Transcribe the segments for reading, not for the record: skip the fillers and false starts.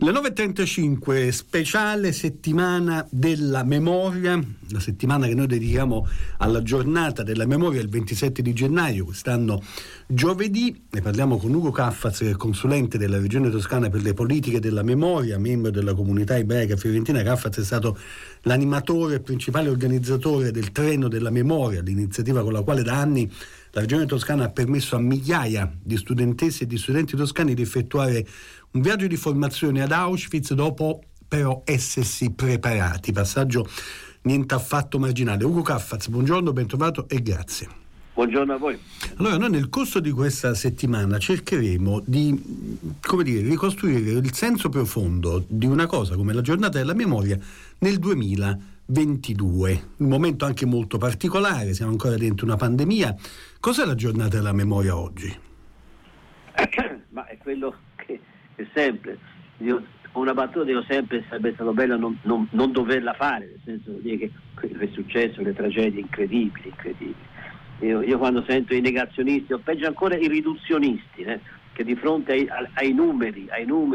Le 9.35, speciale settimana della memoria, la settimana che noi dedichiamo alla giornata della memoria il 27 di gennaio, quest'anno giovedì. Ne parliamo con Ugo Caffaz, che è consulente della Regione Toscana per le politiche della memoria, membro della comunità ebraica fiorentina. Caffaz è stato l'animatore e principale organizzatore del Treno della Memoria, l'iniziativa con la quale da anni la Regione Toscana ha permesso a migliaia di studentesse e di studenti toscani di effettuare un viaggio di formazione ad Auschwitz dopo però essersi preparati. Passaggio niente affatto marginale. Ugo Caffaz, buongiorno, ben trovato e grazie. Buongiorno a voi. Allora, noi nel corso di questa settimana cercheremo di, ricostruire il senso profondo di una cosa come la giornata della memoria nel 2022, un momento anche molto particolare, siamo ancora dentro una pandemia. Cos'è la giornata della memoria oggi? Ma è quello che è sempre, io una battuta dico sempre, sarebbe stato bello non doverla fare, nel senso di dire che quello che è successo, le tragedie incredibili. Io quando sento i negazionisti, o peggio ancora i riduzionisti, che di fronte ai numeri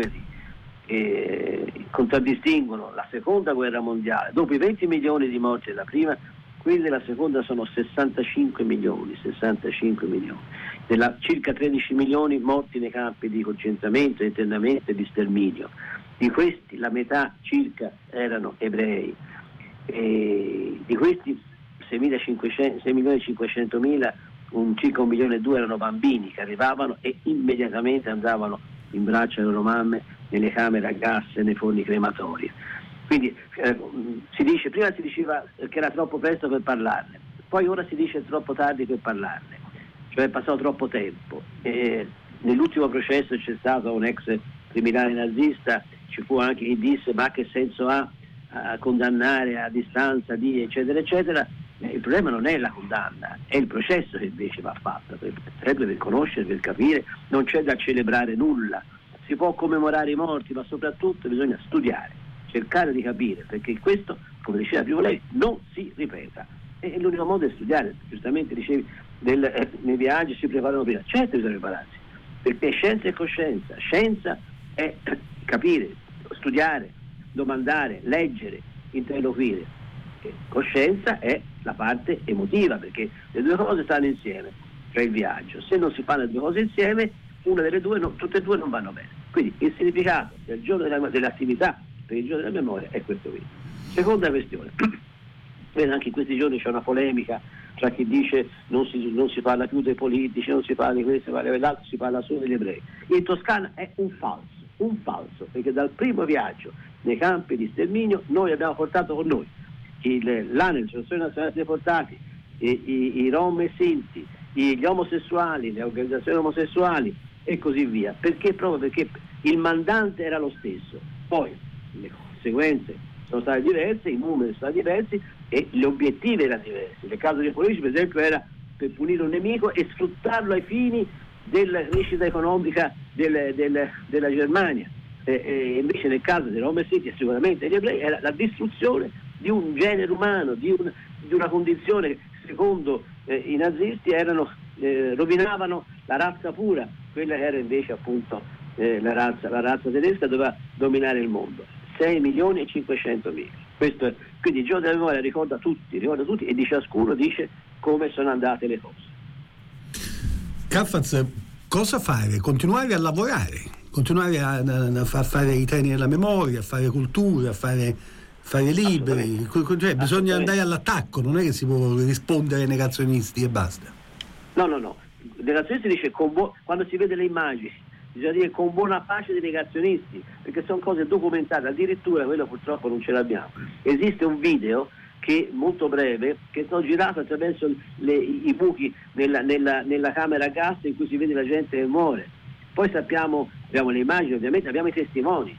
contraddistinguono la seconda guerra mondiale, dopo i 20 milioni di morti della prima, quelli della seconda sono 65 milioni, della circa 13 milioni morti nei campi di concentramento, internamento e di sterminio. Di questi la metà circa erano ebrei, e di questi 6.500.000, circa 1,2 milioni erano bambini che arrivavano e immediatamente andavano in braccio alle loro mamme nelle camere a gas e nei forni crematori. Quindi prima si diceva che era troppo presto per parlarne, poi ora si dice troppo tardi per parlarne, cioè è passato troppo tempo. Nell'ultimo processo c'è stato un ex criminale nazista, ci fu anche chi disse ma che senso ha a condannare a distanza di eccetera eccetera. Il problema non è la condanna, è il processo che invece va fatto, sempre per conoscere, per capire. Non c'è da celebrare nulla, si può commemorare i morti, ma soprattutto bisogna studiare, cercare di capire, perché questo, come diceva prima lei, non si ripeta. E l'unico modo è studiare. Giustamente dicevi, nei viaggi si preparano prima. Certo bisogna prepararsi, perché scienza è coscienza. Scienza è capire, studiare, domandare, leggere, interloquire. E coscienza è la parte emotiva, perché le due cose stanno insieme, cioè il viaggio. Se non si fanno le due cose insieme, una delle due, tutte e due non vanno bene. Quindi il significato del giorno dell'attività per il giorno della memoria è questo qui. Seconda questione, anche in questi giorni c'è una polemica tra chi dice non si parla più dei politici, non si parla di questo, si parla dell'altro, si parla solo degli ebrei. In Toscana è un falso, perché dal primo viaggio nei campi di sterminio noi abbiamo portato con noi l'ANEL, l'Associazione Nazionale dei Deportati, i Rom e Sinti, gli omosessuali, le organizzazioni omosessuali e così via. Perché? Proprio perché il mandante era lo stesso. Poi le conseguenze sono state diverse, i numeri sono stati diversi e gli obiettivi erano diversi. Nel caso dei politici, per esempio, era per punire un nemico e sfruttarlo ai fini della crescita economica della Germania. E invece nel caso dei Rom e Sinti e sicuramente degli ebrei era la distruzione di un genere umano, di una condizione che secondo i nazisti rovinavano la razza pura, quella che era invece appunto la razza tedesca doveva dominare il mondo. 6.500.000. Quindi il giorno della memoria ricorda tutti e di ciascuno dice come sono andate le cose. Caffaz, cosa fare? Continuare a lavorare, continuare a fare i treni della memoria, a fare cultura, a fare libri, cioè bisogna andare all'attacco, non è che si può rispondere ai negazionisti e basta. No. I negazionisti dice quando si vede le immagini bisogna dire con buona pace dei negazionisti, perché sono cose documentate, addirittura quello purtroppo non ce l'abbiamo. Esiste un video che molto breve, che sono girato attraverso i buchi nella camera a gas in cui si vede la gente che muore. Poi abbiamo le immagini, ovviamente abbiamo i testimoni,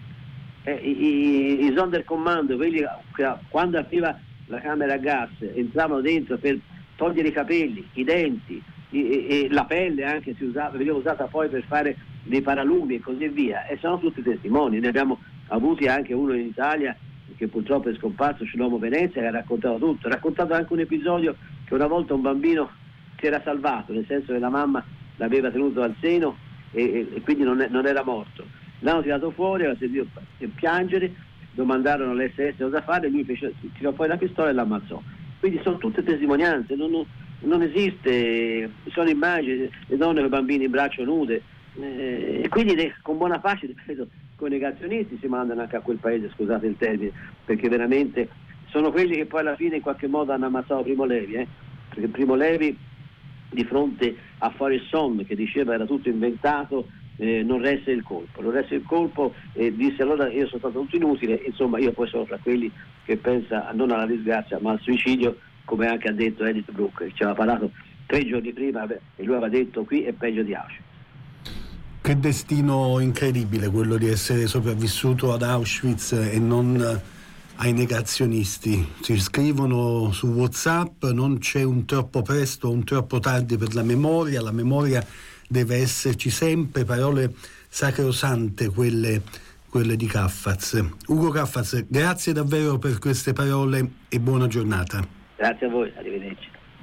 i Sonderkommando, quelli che quando apriva la camera a gas entravano dentro per togliere i capelli, i denti e la pelle anche veniva usata poi per fare dei paralumi e così via, e sono tutti testimoni. Ne abbiamo avuti anche uno in Italia che purtroppo è scomparso, l'uomo Venezia, che ha raccontato tutto. Ha raccontato anche un episodio che una volta un bambino si era salvato, nel senso che la mamma l'aveva tenuto al seno e quindi non era morto, L'hanno tirato fuori, aveva sentito piangere, domandarono all'SS cosa fare, lui tirò fuori la pistola e l'ammazzò. Quindi sono tutte testimonianze, non esiste, sono immagini, le donne con i bambini in braccio nude, e quindi con buona pace, ripeto, con i negazionisti si mandano anche a quel paese, scusate il termine, perché veramente sono quelli che poi alla fine in qualche modo hanno ammazzato Primo Levi, perché Primo Levi di fronte a Forrest Son che diceva era tutto inventato, non resse il colpo, e disse allora io sono stato tutto inutile, insomma io poi sono tra quelli che pensa non alla disgrazia ma al suicidio, come anche ha detto Edith Bruck, che ci aveva parlato 3 giorni prima e lui aveva detto qui è peggio di Auschwitz. Che destino incredibile quello di essere sopravvissuto ad Auschwitz e non ai negazionisti. Ci scrivono su WhatsApp: non c'è un troppo presto o un troppo tardi per la memoria deve esserci sempre, parole sacrosante quelle di Caffaz. Ugo Caffaz, grazie davvero per queste parole e buona giornata. Grazie a voi, arrivederci.